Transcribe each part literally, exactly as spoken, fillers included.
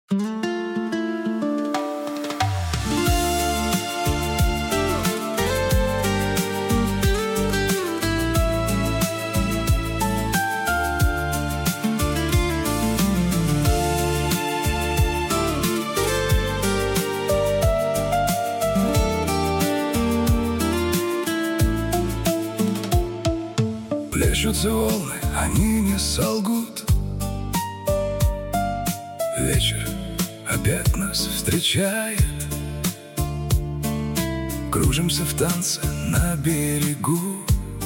Плещутся волны, они не солгут. Вечер опять нас встречает. Кружимся в танце на берегу.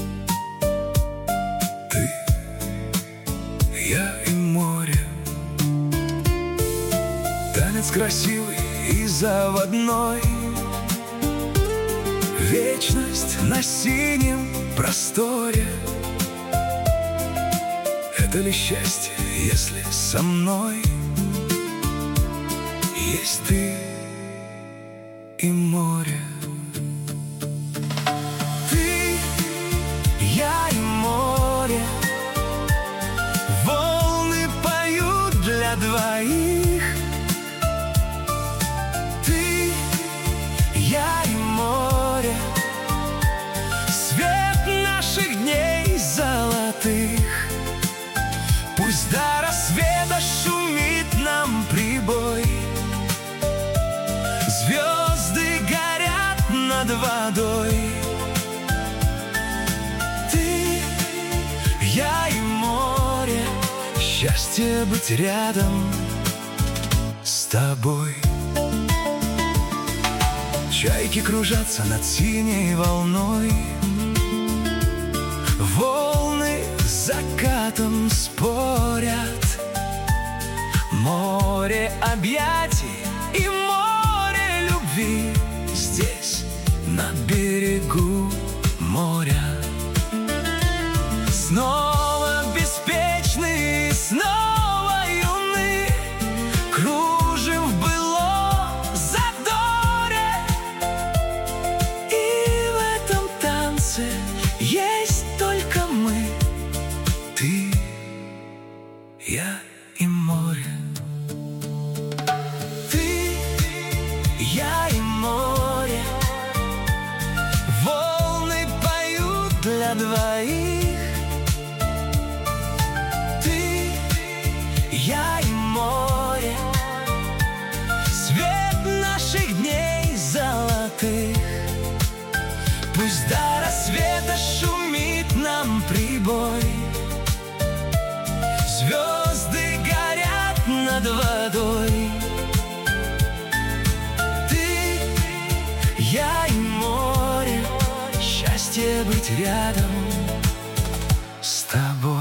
Ты, я и море. Танец красивый и заводной. Вечность на синем просторе. Это ли счастье, если со мной есть ты и море? Ты, я и море. Волны поют для двоих. Ты, я и море. Свет наших дней золотых. Пусть до рассвета шумит нам прибой. Звезды горят над водой. Ты, я и море. Счастье быть рядом с тобой. Чайки кружатся над синей волной. Волны с закатом спорят. Море объятий и море любви здесь, на берегу моря. Снова беспечны, снова юны. Кружим в былом задоре. И в этом танце есть только мы. Ты, я и море. Ты, я и море. Волны поют для двоих. Ты, я и море. Свет наших дней золотых. Пусть до рассвета шумит нам прибой. Звезды горят над водой. Ты, я и море. Счастье быть рядом с тобой.